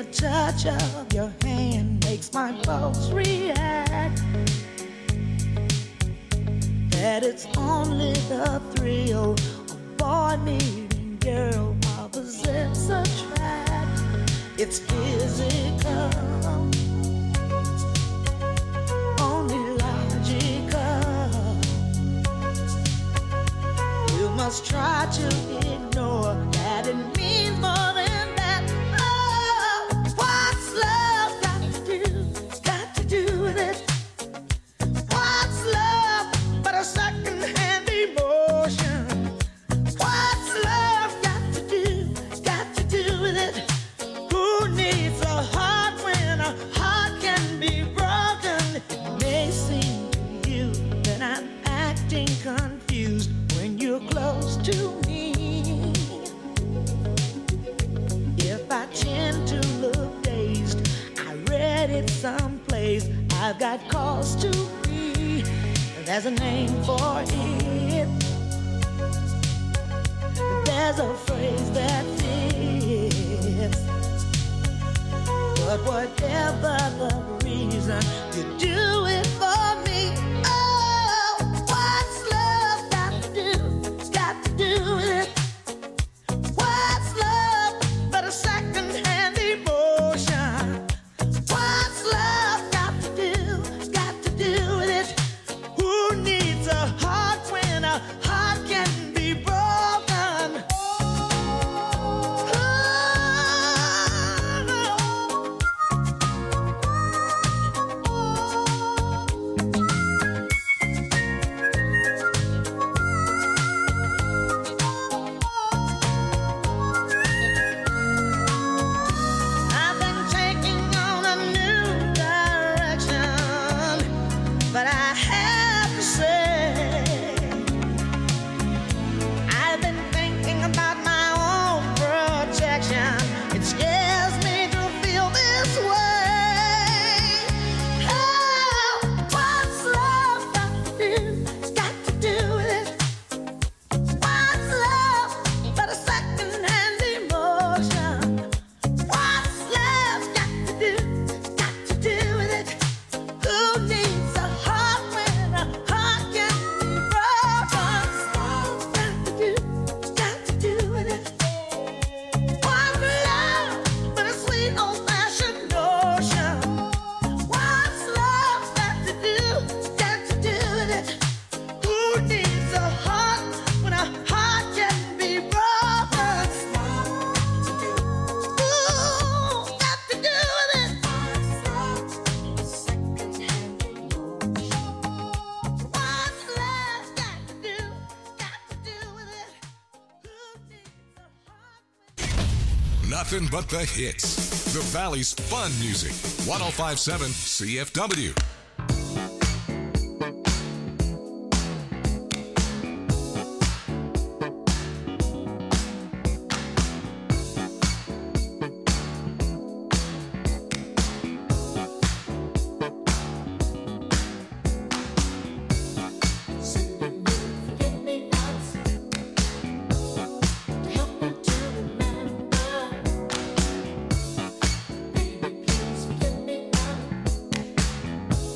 touch of your hand makes my pulse react. That it's only the thrill of boy meeting girl, opposites attract. It's physical, only logical. You must try to ignore that it means more than that. Oh, what's love got to do? Got to do with it. What's love but a second-hand emotion? What's love got to do? Got to do with it. Who needs a heart when a heart can be broken? It may seem to you that I'm acting confused when you're close to me. If I tend to look dazed, I read it someplace. I've got cause to be. There's a name for it. There's a phrase that fits. But whatever the reason, you do it for me. Oh, what's love got to do? Got to do with it. What's love but a second-hand emotion? What's love got to do? Got to do with it. Who needs a heart when a heart can be broken? I've been taking on a new direction, but I have to say, I've been thinking about my own protection. It scares me to feel this way. Oh, what's love got to do? Got to do with it. What's love but a second-hand emotion? What's love got to do? Got to do with it. Who needs a heart when a heart can be broken? Got to do with it. What's love but a sweet old-fashioned notion? What's love got to do with it? Who needs a heart when a heart can be broken? Ooh, got to do with it. What's love got to do with it? Who needs a heart? Nothing but the hits. The Valley's fun music. 1057 CFW. Baby, please forgive me now.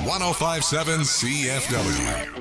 1057 CFW.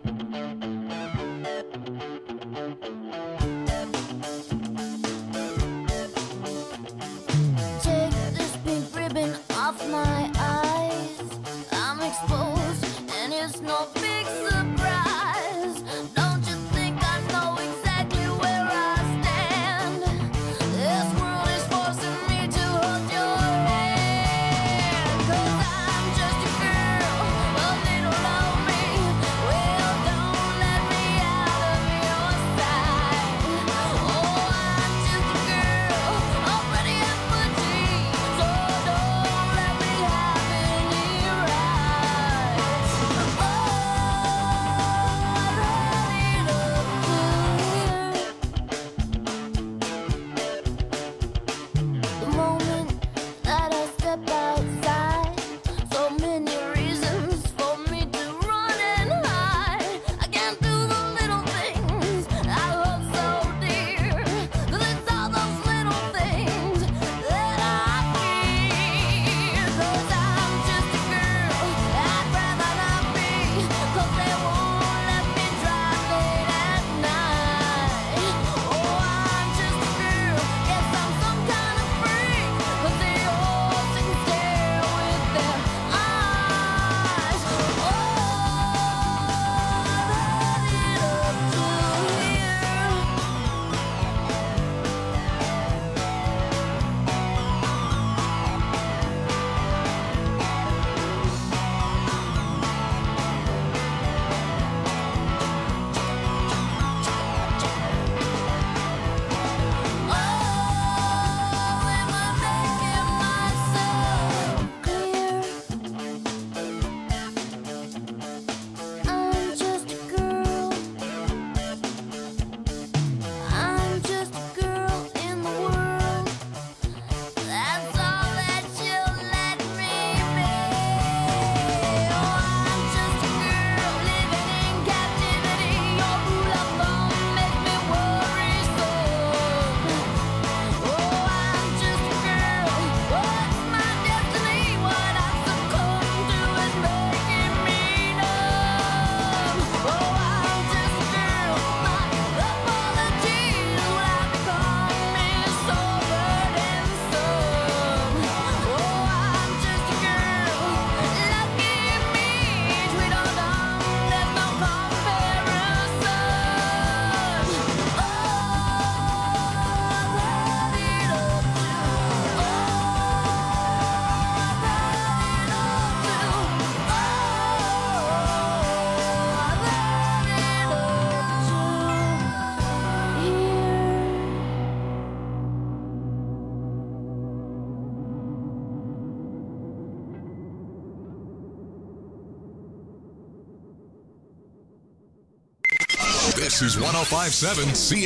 This is 1057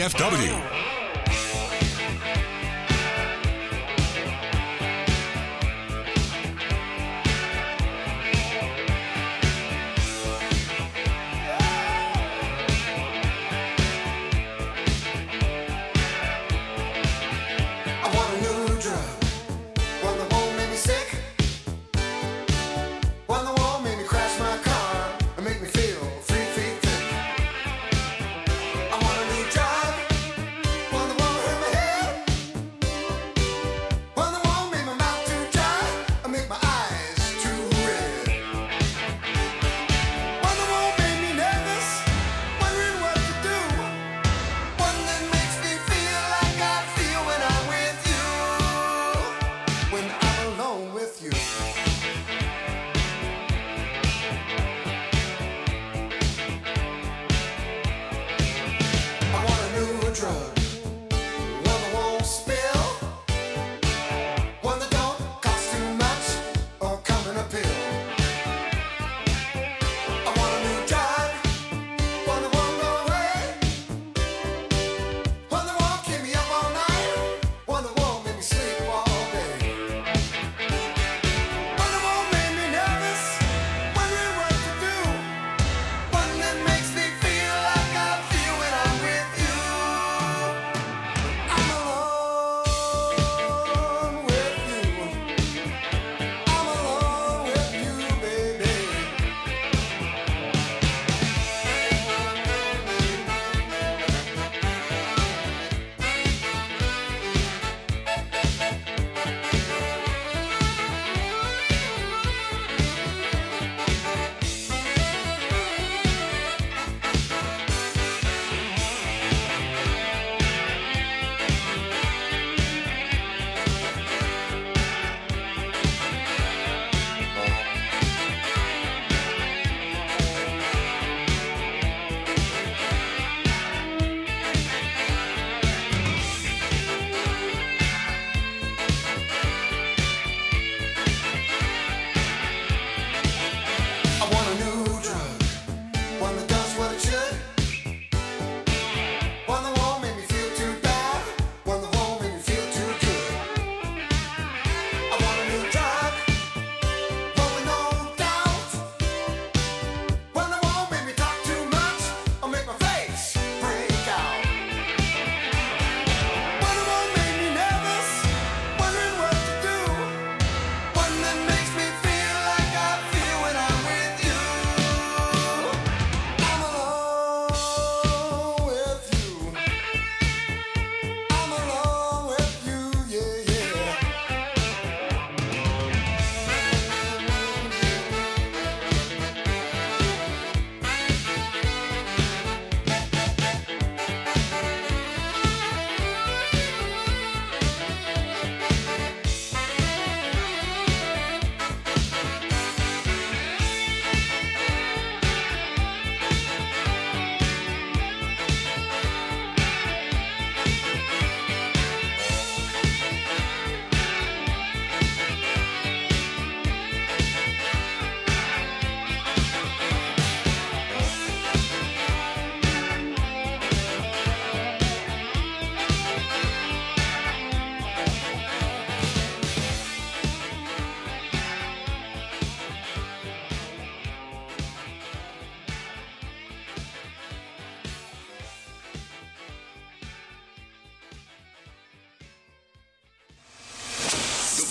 CFW. One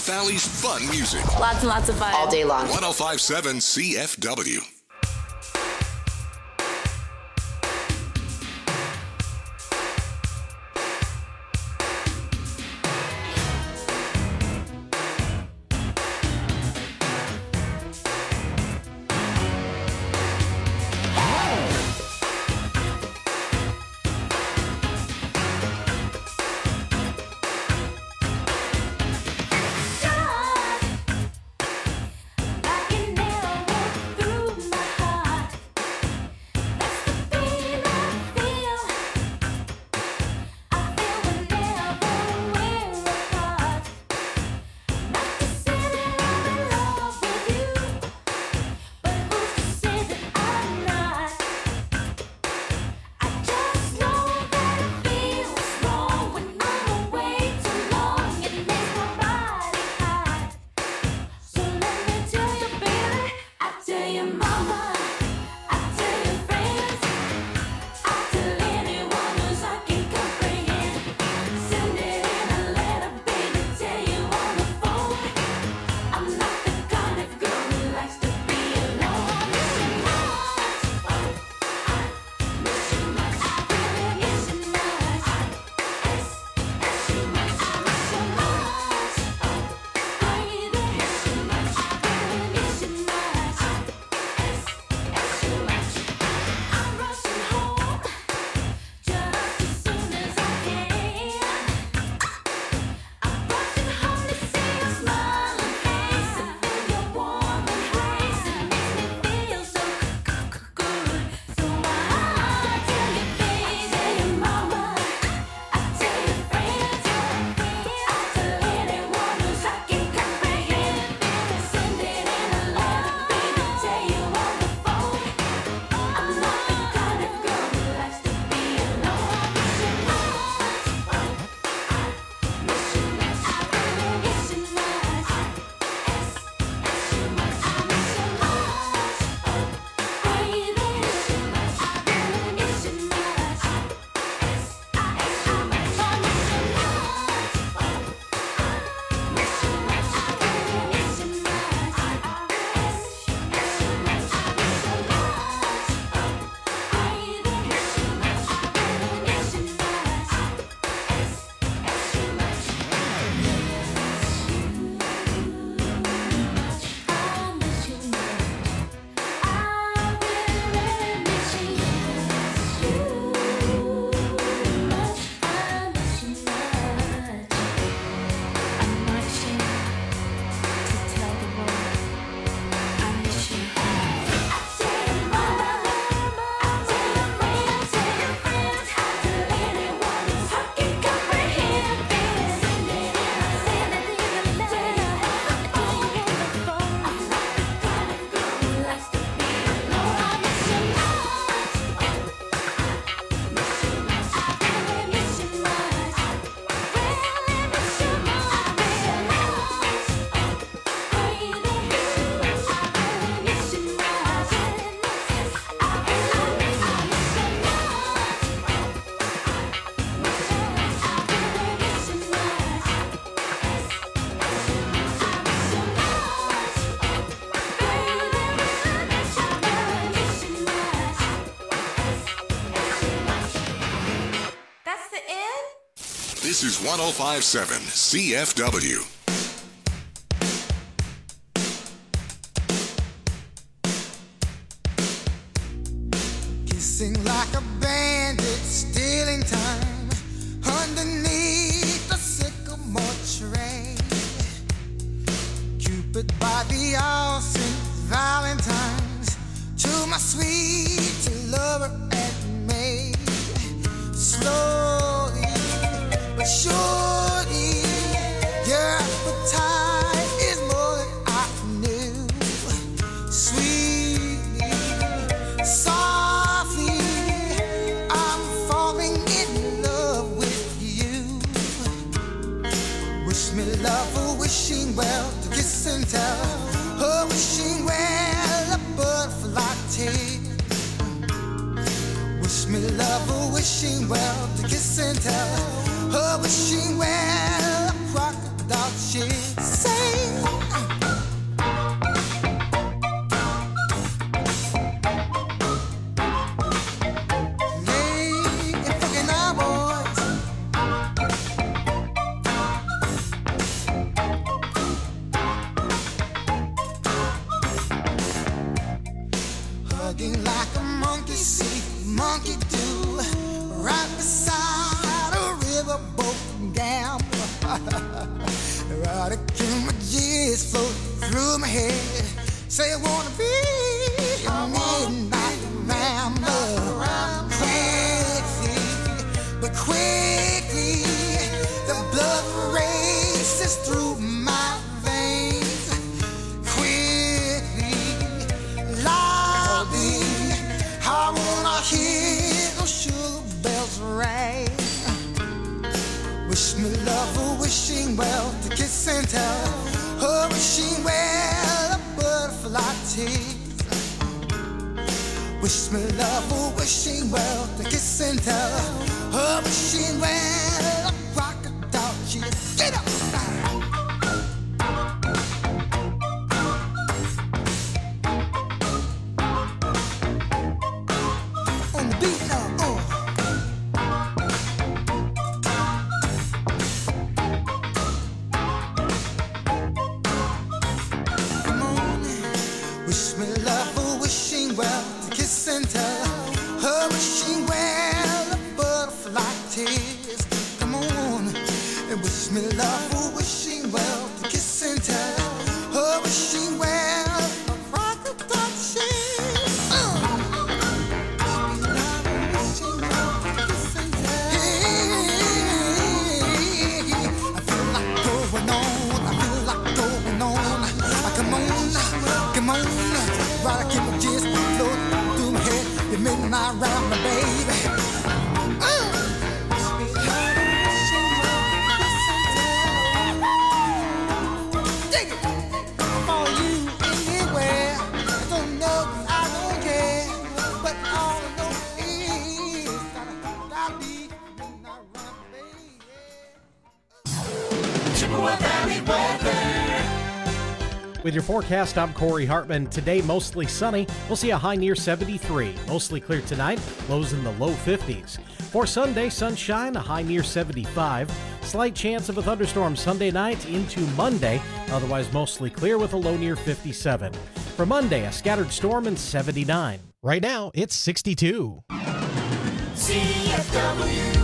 Valley's fun music. Lots and lots of fun. All day long. 105.7 CFW. This is 105.7 CFW. Kissing like a bandit, stealing time underneath the sycamore tree. Cupid by the all Saint Valentine's, to my sweet lover and maid. Slowly but surely, your appetite is more than I knew. Sweetly, softly, I'm falling in love with you. Wish me love, a wishing well, to kiss and tell. A wishing well, a butterfly tale. Wish me love, a wishing well, to kiss and tell. A wishing well, a crocodile shit. Say hugging like a monkey see, monkey do, right beside a riverboat gambler. Right again, my G's float through my head. Say I wanna be a midnight rambler. Quickly, the blood races through my veins. Quickly, loudly, I wanna hear those sugar bells ring. Wish me love, a wishing well, to kiss and tell, a wishing well, a butterfly tease. Wish me love, a wishing well, to kiss and tell, a wishing well, a crocodile cheese. Get up! On the beat now, Come on, wish me love, a wishing well, to kiss and tell, a wishing well, a butterfly tears. Come on, and wish me love, a wishing well, to kiss and tell, a wishing well, a crocodile cheese. I feel like going on, I feel like going on. Come on, come on, right, I keep my jizz float through my head. You midnight round my baby. Dig it. For you anywhere. I don't know, I don't care. But all I know is that I'll be midnight round my baby. Chippewa Valley weather. With your forecast, I'm Corey Hartman. Today, mostly sunny. We'll see a high near 73. Mostly clear tonight, lows in the low 50s. For Sunday, sunshine, a high near 75. Slight chance of a thunderstorm Sunday night into Monday. Otherwise, mostly clear with a low near 57. For Monday, a scattered storm and 79. Right now, it's 62. CFW.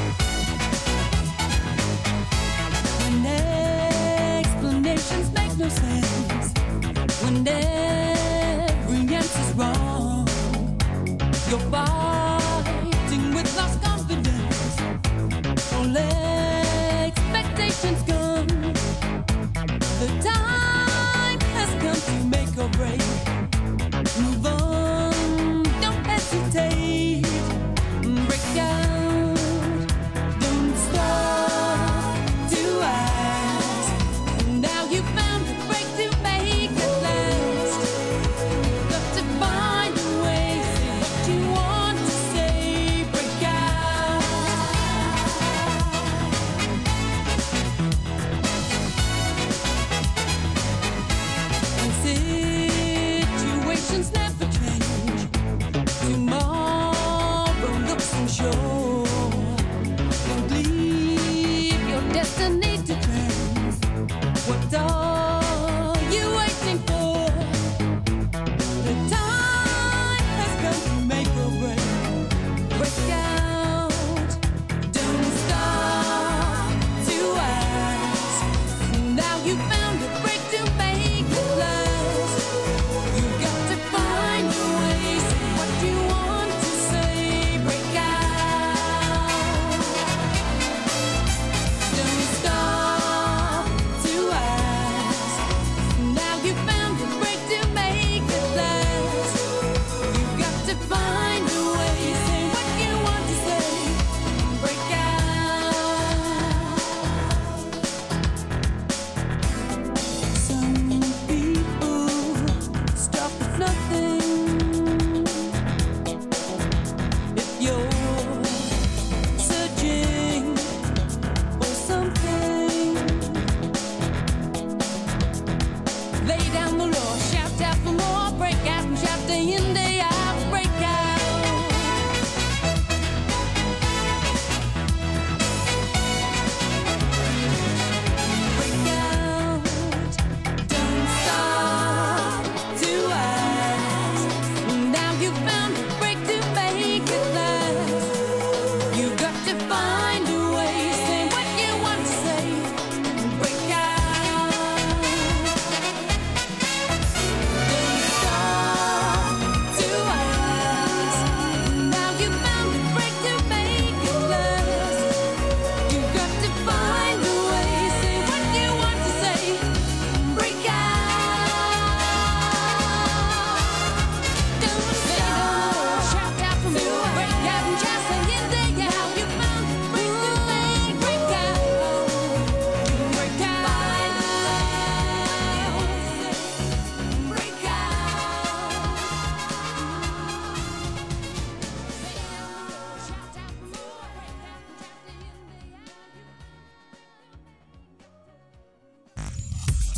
Explanations make no sense.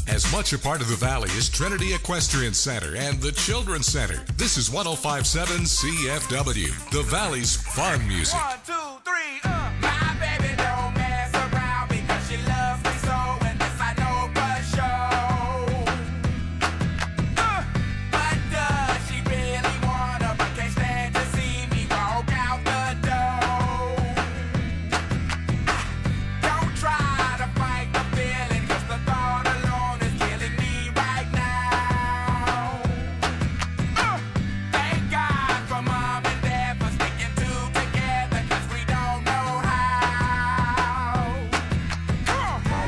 As much a part of the Valley as Trinity Equestrian Center and the Children's Center, this is 105.7 CFW, the Valley's fun music. 1, 2, 3, My baby don't mess around because she loves me so, and this I know for sure. But does she really wanna, but can't stand to see me walk out the door? Don't try to fight the feeling, 'cause the thought alone is killing me right now. Thank God for mom and dad for sticking together, 'cause we don't know how. Come on.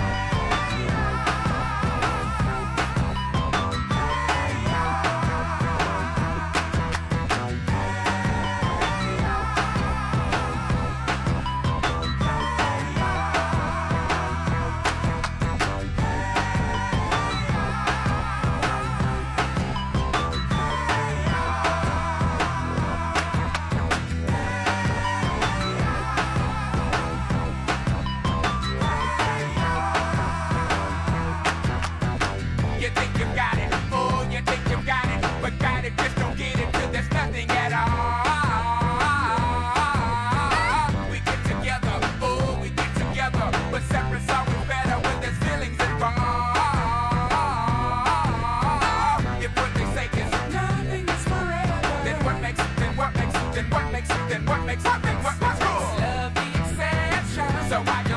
You think you got it, oh, you think you got it, but got it, just don't get it till there's nothing at all. We get together, oh, we get together, but separate's always better when there's feelings involved. If what they say is nothing is forever, then what makes it, then what makes it, then what makes it, then what makes it, then what makes it? Love the exception. So why yo,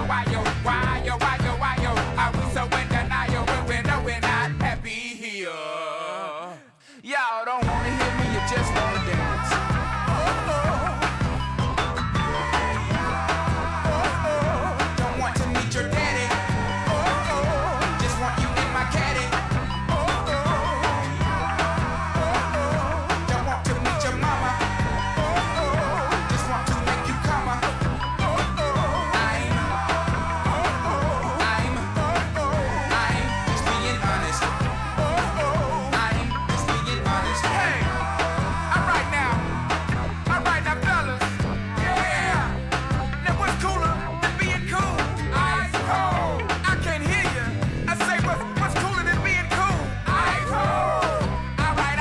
are we so in denial when we know we're not happy here? Y'all don't wanna hear me, you just wanna dance. Don't want to meet your daddy. Just want you in my caddy. Don't want to meet your mama. Just want to make you come. I'm just being honest. I'm just being honest. Hey, alright now, fellas. Yeah. Now what's cooler than being cool? Ice cold. I can't hear you. I say what's cooler than being cool? Ice cold. Alright.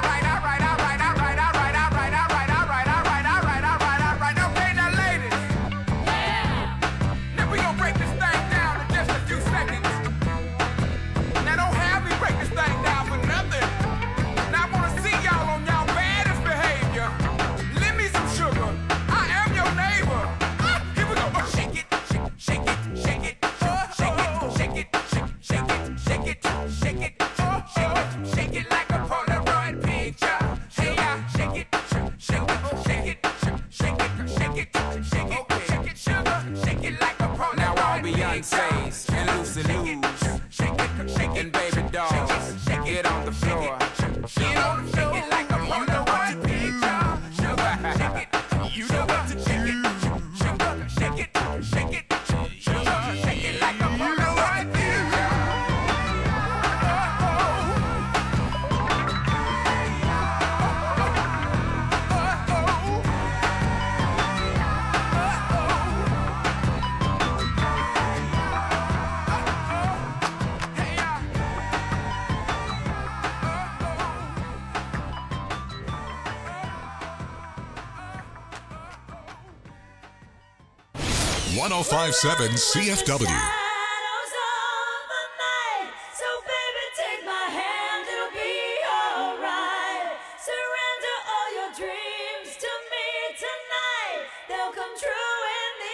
Okay, now ladies. Now we gon' break this thing down in just a few seconds. Now don't have me break this thing down for nothing. Now I wanna see y'all on y'all baddest behavior. Lend me some sugar. I am your neighbor. Here we go. Shake it, shake it, shake it, shake it, shake it, shake it, shake it, shake it, shake it like a Polaroid picture. Hey, shake it, shake it, shake it, shake it, shake it, shake it, shake it, sugar, shake it like a Polaroid picture. Now all Beyonce's and Lucy Lou's and baby dolls, get on the floor. Get on the floor. Shake it like a Polaroid picture. Sugar, shake it. You know what to shake it. Sugar, shake it, shake it, sugar, shake it like a Polaroid picture. Hey, 105.7 CFW. Shadows of the night. So baby, take my hand, it'll be alright. Surrender all your dreams to me tonight. They'll come true in the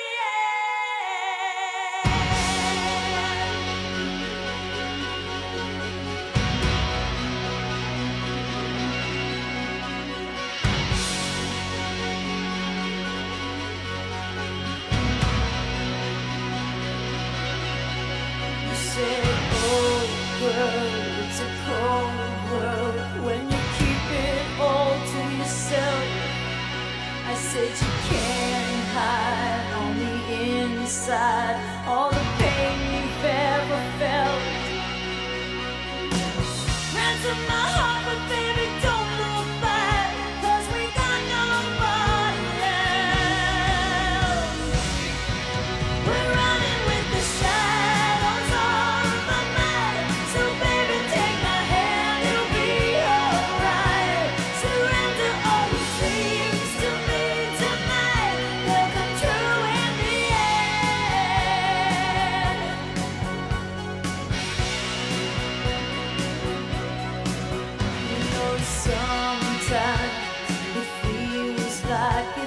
You said, oh girl, it's a cold world when you keep it all to yourself. I said you can't hide on the inside all the pain you've ever felt. Ransom my heart, but baby, don't look back, 'cause we got nobody else. We're running with the shadows of the night.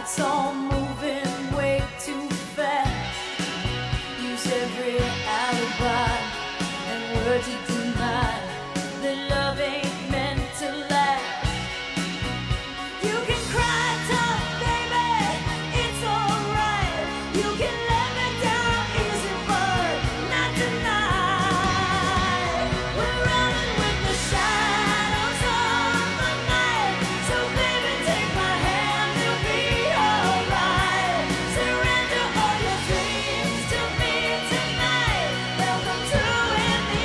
It's all moving way too fast. Use every alibi and word to deny that love ain't meant to last. You can cry tough, baby, it's alright. You can let me down easy, but not tonight. We're running with the shadows of the night. So baby, take my hand, you'll be alright. Surrender all your dreams to me tonight. They'll come true in the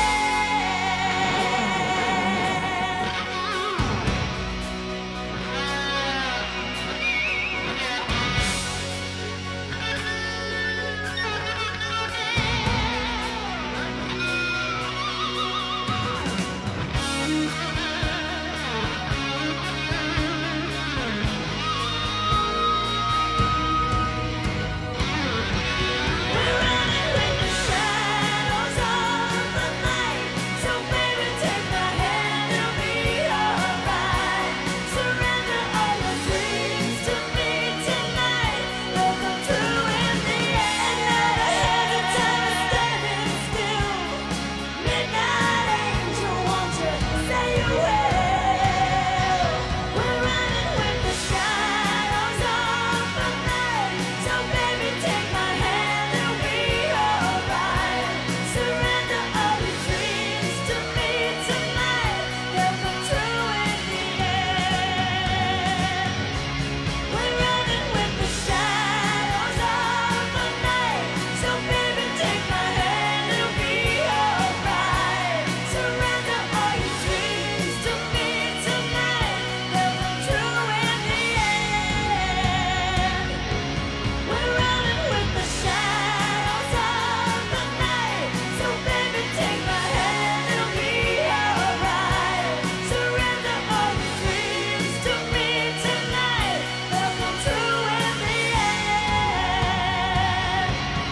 We're running with the shadows of the night. So baby, take my hand, it'll be alright. Surrender all your dreams to me tonight. They'll come true in the end. Not ahead of time, standing still. Midnight angel, won't you say you will? We're running with the shadows of the night. So baby, take my hand, it'll be alright. Surrender all your dreams to me tonight. They'll come true in the end. We're running with the shadows of the night. So baby, take my hand, it'll be alright. Surrender all your dreams to me tonight. They'll come true in the end. We're running with the shadows of the night. So baby, take my hand, it'll be alright. Surrender all your dreams to me tonight. They'll come true in the end.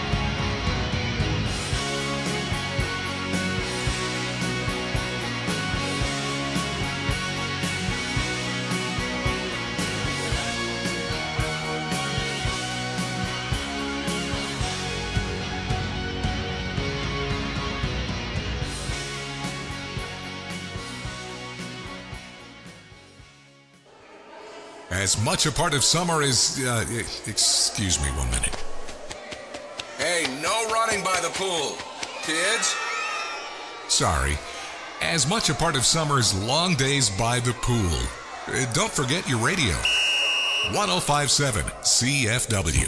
As much a part of summer as, excuse me 1 minute. Hey, no running by the pool. Kids? Sorry. As much a part of summer as long days by the pool. Don't forget your radio. 1057 CFW.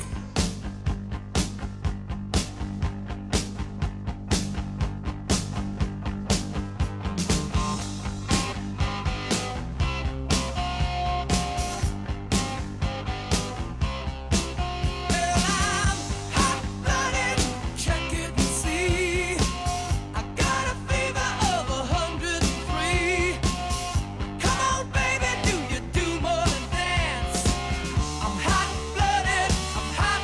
Check it and see. I got a fever of 103. Come on, baby, do you do more than dance? I'm hot-blooded, I'm hot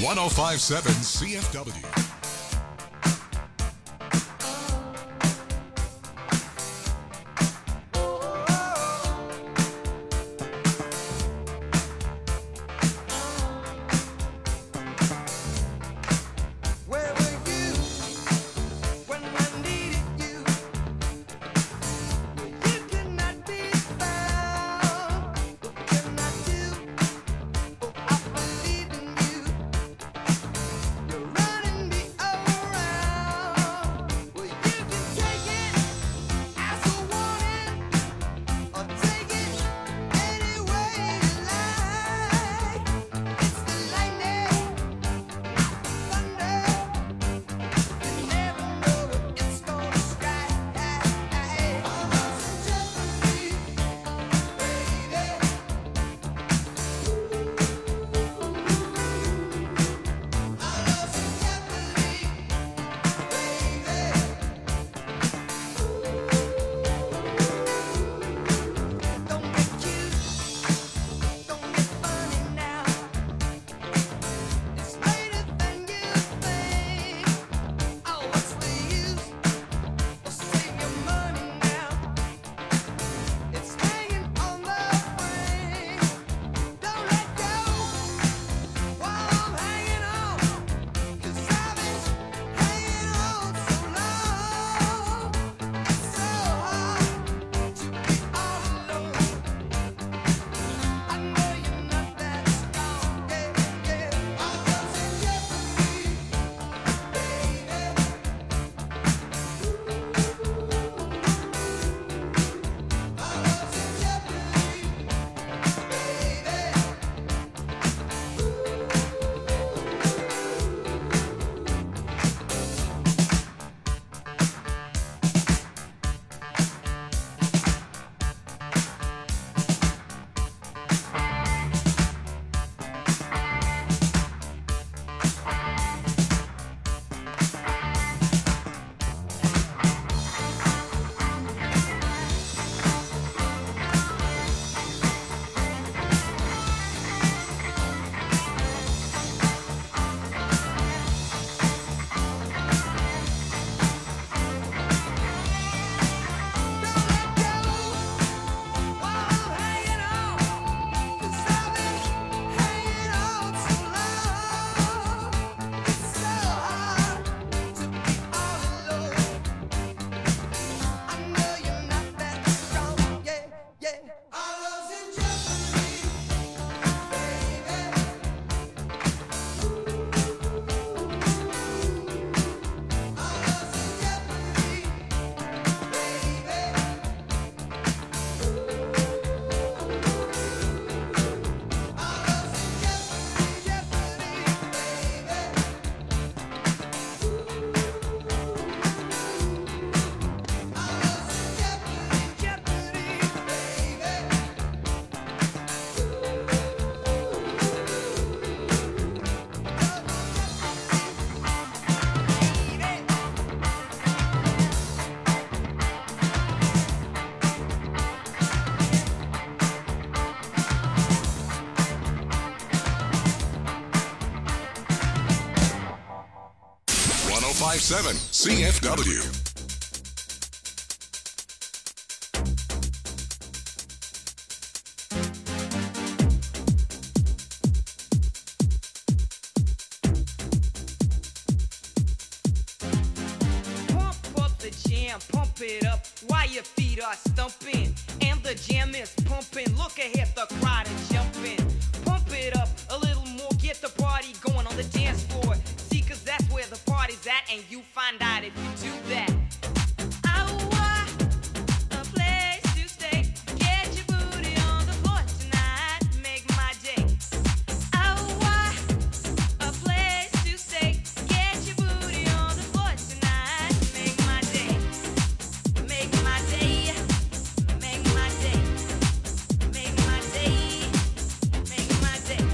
1057 CFW. Where were you when I needed you? You could not be found. What can I do? Oh, I believe in you. You're running me around. Well, you can take it as a warning, or take it any way you like. It's the lightning, thunder. You never know when it's gonna strike. Our love's in jeopardy, baby. Our love's in jeopardy, baby. Don't get cute, don't get funny now. It's later than you think. Oh, what's the use? Well, save your money now. It's hanging on the ring. Don't let go while I'm hanging on, 'cause I've been hanging on so long. It's so hard to be all alone. I know you're not that strong, yeah, yeah. Our love's in jeopardy, baby. Our love's in jeopardy, baby. Don't let go while I'm hanging on, 'cause I've been hanging on so long. It's so hard to be all alone. I know you're not that strong, yeah, yeah. Our love's in jeopardy, baby. Our love's in jeopardy, baby. Seven CFW. Pump up the jam, pump it up while your feet are stumping. And the jam is pumping. Look ahead, the crowd is jumping. Pump it up a little more, get the party going on the dance floor. See, 'cause that's where the party's at, and you find out if you do that. A place to stay. Get your booty on the floor tonight. Make my day. A place to stay. Get your booty on the floor tonight. Make my day. Make my day. Make my day. Make my day. Make my day.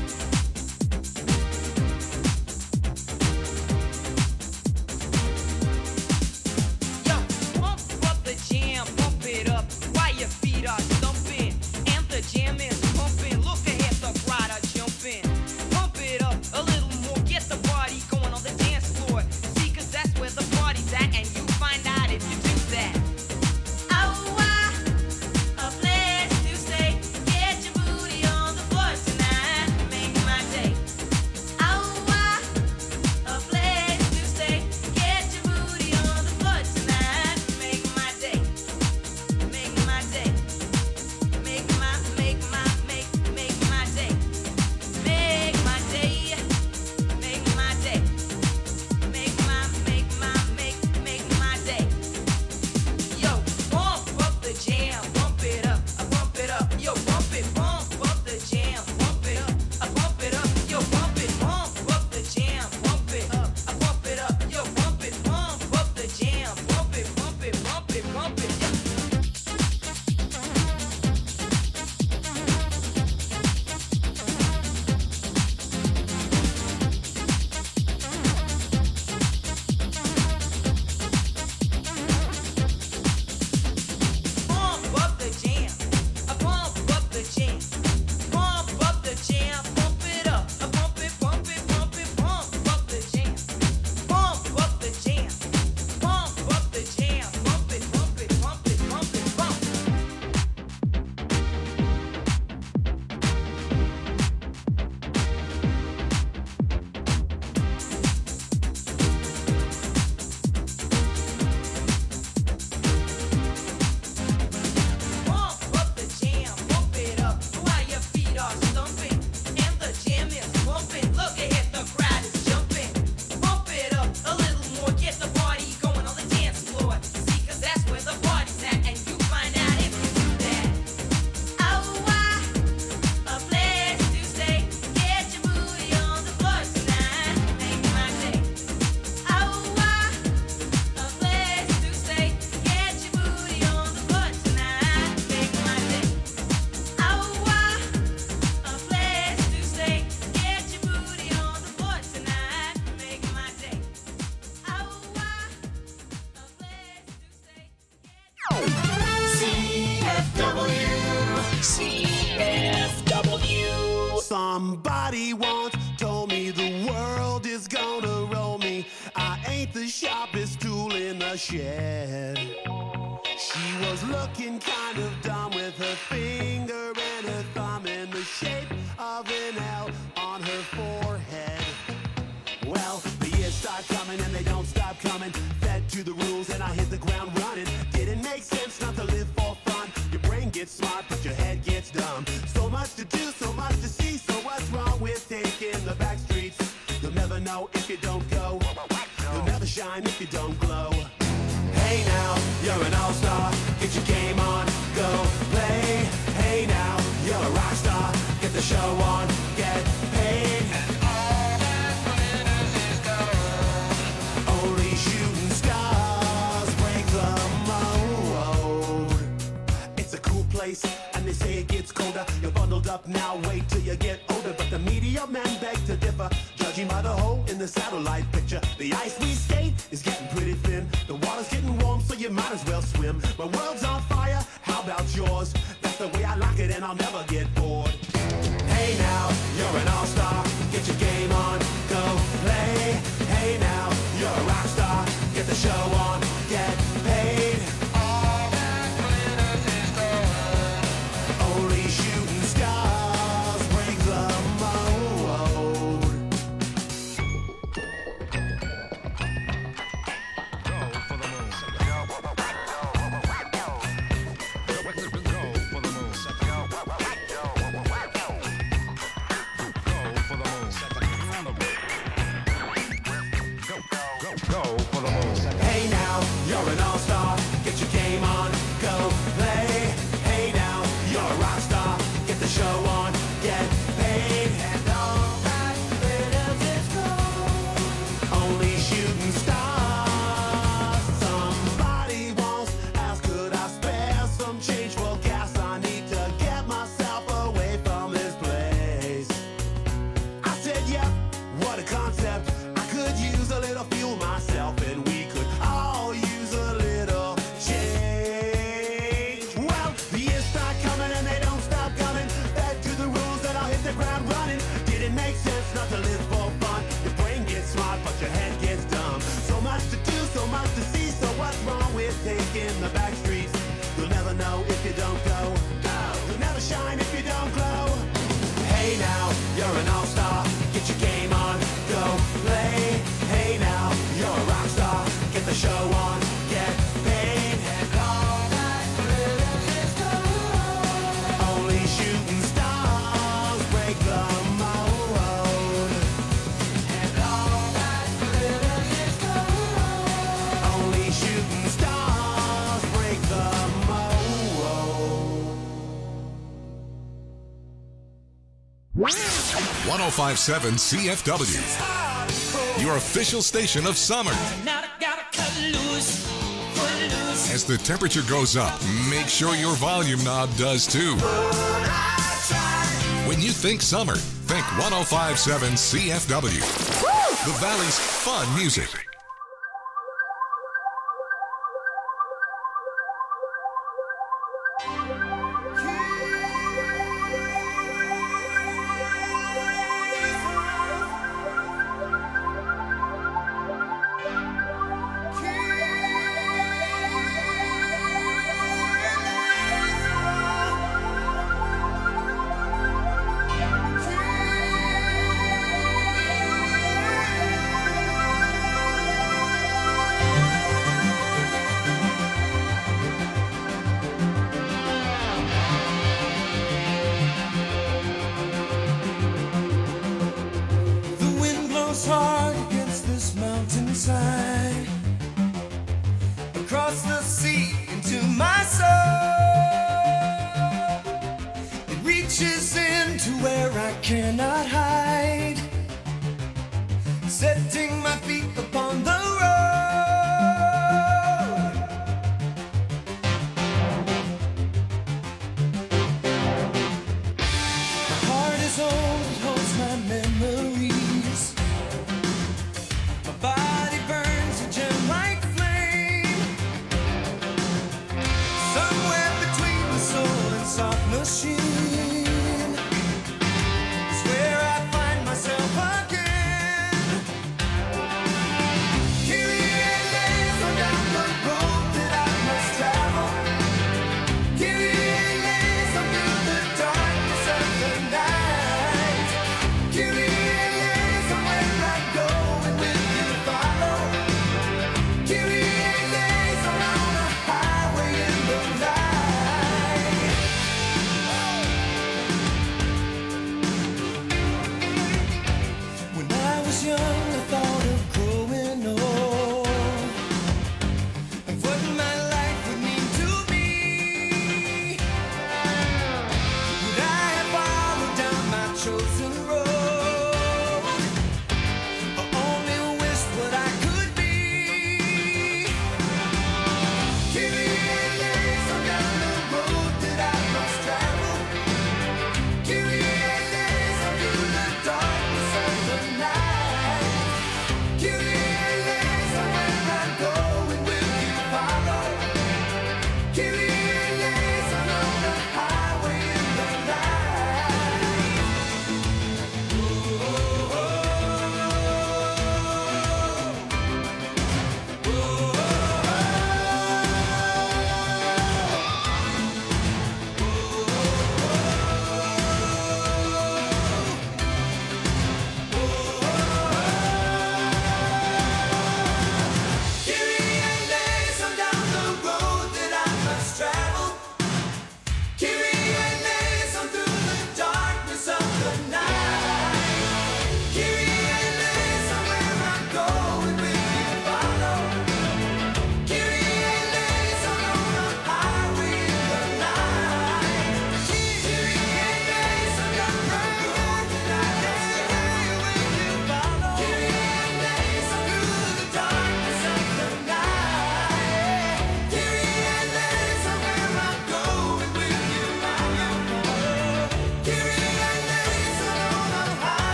ain't the sharpest tool in the shed. She was looking kind of dumb with her finger and her thumb in the shape of an L on her forehead. Well, the years start coming and they don't stop coming. Fed to the rules and I hit the ground running. Didn't make sense not to live for fun. Your brain gets smart but your head gets dumb. So much to do, so much to see. So what's wrong with taking the back streets? You'll never know if you don't go. You'll never shine if you don't glow. Hey now, you're an all-star. Get your game on, go play. Hey now, you're a rock star. Get the show on, get paid. And all that glitters is gold. Only shooting stars break the mold. It's a cool place, and they say it gets colder. You're bundled up now, wait till you get older. But the media men beg to differ, judging by the hole in the satellite picture. The ice we skate is getting pretty thin. The water's getting warm, so you might as well swim. My world's on fire, how about yours? That's the way I like it, and I'll never get bored. Hey now, you're an all-star. Get your game on, go play. Hey now, you're a rock star. Get the show on, get paid. All that glitters is gold. Only shooting stars break the mold. Hey now, you're an all-star. Get your game on, go play. Hey now, you're a rock star. Get the show on, get paid. And all that glitters is gold. Only shooting stars. Somebody once asked, could I spare some change for gas? I need to get myself away from this place. I said, yeah, what a concept. I could use a little fuel myself, and we could all use a little change. Well, the years start coming and they don't stop coming. Fed to the rules and I'll hit the ground running. Didn't make sense not to live for fun. Your brain gets smart but your head gets dumb. So much to do, so much to see. So what's wrong with taking the back streets? You'll never know if you don't go. You'll never shine if you don't glow. Hey now, you're an all-star. Get your game on, go play. Hey now, you're a rock star. Get the show on, get paid. And all that glitters is gold. Only shooting stars break the mold. And all that glitters is gold. Only shooting stars break the mold. 1057 CFW, your official station of summer. As the temperature goes up, make sure your volume knob does too. When you think summer, think 1057 CFW, the Valley's fun music. The wind blows hard against this mountainside, across the sea into my soul. It reaches into where I cannot hide, setting my feet upon the road. My heart is old, it holds my memories. My body burns a gem-like flame, somewhere between the soul and soft machine is where I find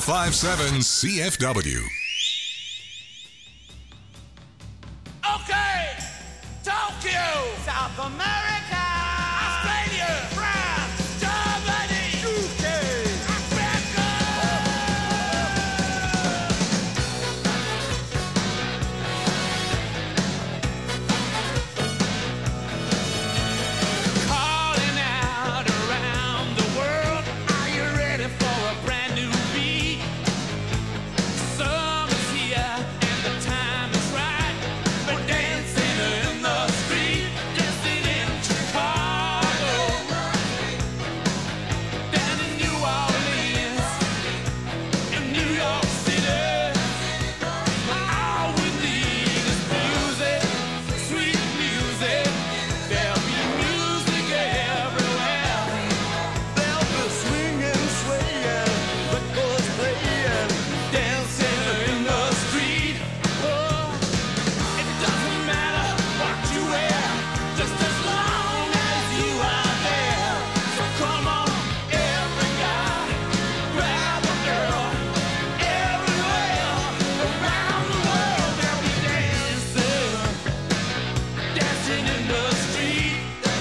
1057 CFW. Okay, Tokyo, South America, Australia, France, Germany, UK, Africa. Calling out around the world, are you ready for a brand new beat? Summer's here and the time is right. We're dancing in the street, dancing in Chicago, down in New Orleans, in New York City. All we need is music, sweet music. There'll be music everywhere. There'll be swinging, swaying, records playing, dancing in the street. Oh, it doesn't matter what you wear, just as long as you are there. So come on, every guy, grab a girl. Everywhere around the world, they'll be dancing, dancing in the street.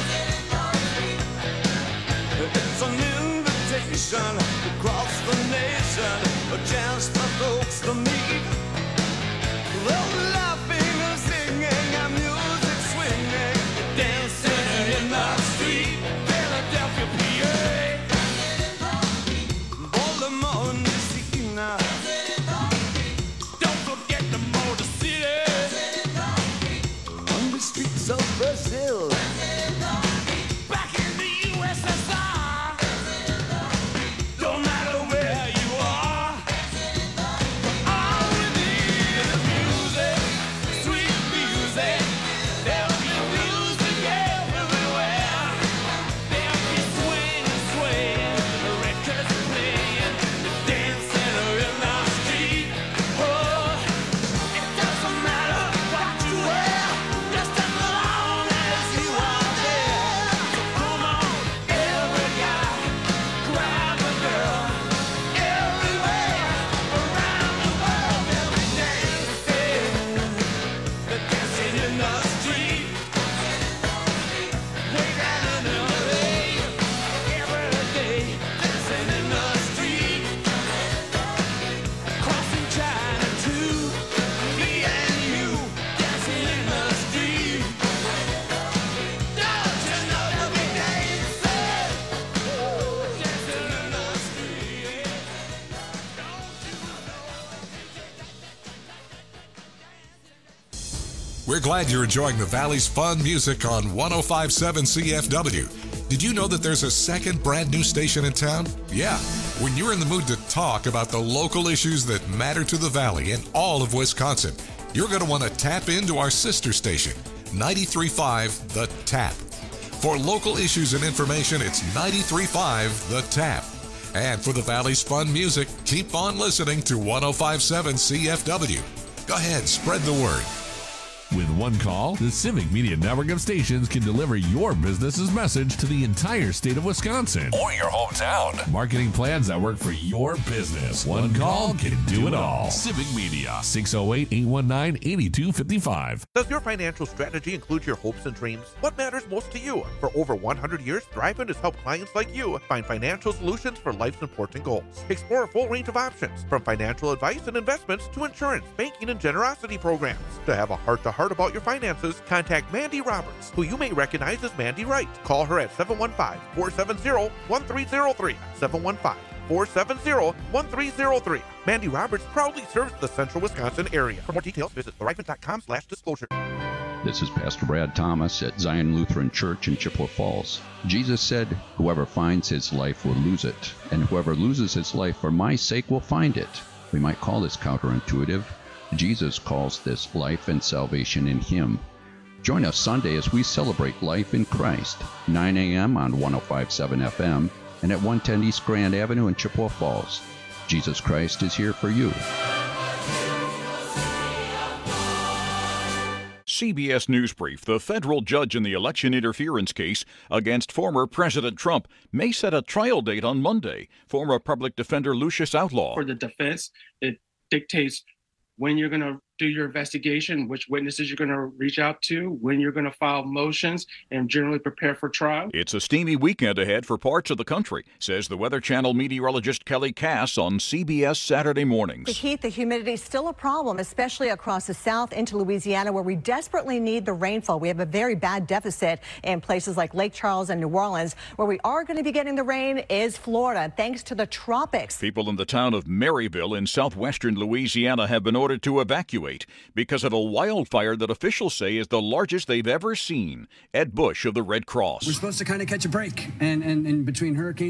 It's an invitation across the nation, a chance for folks to meet. They'll be laughing and singing and music swinging, dancing in the street. Philadelphia, PA, Baltimore, Messina. Don't forget the Motor City, on the streets of Brazil. Back in the USSR, don't matter where you are. All we need is music, sweet music. There'll be music everywhere. There'll be swinging, swaying, records playing, dancing in the street. Oh, it doesn't matter what you wear, just as long as you are there. So come on, every guy, grab a girl. Everywhere around the world, they'll be dancing in the street. Way down in LA, every day, dancing in the street. Crossing China too, me and you, dancing in the street. Don't you know you'll be dancing, dancing in the street? We're glad you're enjoying the Valley's fun music on 1057 CFW. Did you know that there's a second brand new station in town? Yeah. When you're in the mood to talk about the local issues that matter to the Valley and all of Wisconsin, you're going to want to tap into our sister station, 93.5 The Tap. For local issues and information, it's 93.5 The Tap. And for the Valley's fun music, keep on listening to 1057 CFW. Go ahead, spread the word. With one call, the Civic Media Network of stations can deliver your business's message to the entire state of Wisconsin or your hometown. Marketing plans that work for your business. One call can do it all. Civic Media, 608-819-8255. Does your financial strategy include your hopes and dreams? What matters most to you? For over 100 years, Thriven has helped clients like you find financial solutions for life's important goals. Explore a full range of options, from financial advice and investments to insurance, banking, and generosity programs. To have a heart-to-heart about your finances, contact Mandy Roberts, who you may recognize as Mandy Wright. Call her at 715-470-1303. 715-470-1303. Mandy Roberts proudly serves the central Wisconsin area. For more details, visit thriven.com/disclosure. This is Pastor Brad Thomas at Zion Lutheran Church in Chippewa Falls. Jesus said, "Whoever finds his life will lose it, and whoever loses his life for my sake will find it." We might call this counterintuitive. Jesus calls this life and salvation in him. Join us Sunday as we celebrate life in Christ, 9 a.m. on 105.7 FM and at 110 East Grand Avenue in Chippewa Falls. Jesus Christ is here for you. CBS News Brief, the federal judge in the election interference case against former President Trump may set a trial date on Monday. Former public defender Lucius Outlaw. For the defense, it dictates when you're going to do your investigation, which witnesses you're going to reach out to, when you're going to file motions, and generally prepare for trial. It's a steamy weekend ahead for parts of the country, says the Weather Channel meteorologist Kelly Cass on CBS Saturday Mornings. The heat, the humidity is still a problem, especially across the south into Louisiana, where we desperately need the rainfall. We have a very bad deficit in places like Lake Charles and New Orleans. Where we are going to be getting the rain is Florida, thanks to the tropics. People in the town of Maryville in southwestern Louisiana have been ordered to evacuate because of a wildfire that officials say is the largest they've ever seen. Ed Bush of the Red Cross. We're supposed to kind of catch a break and in between hurricanes.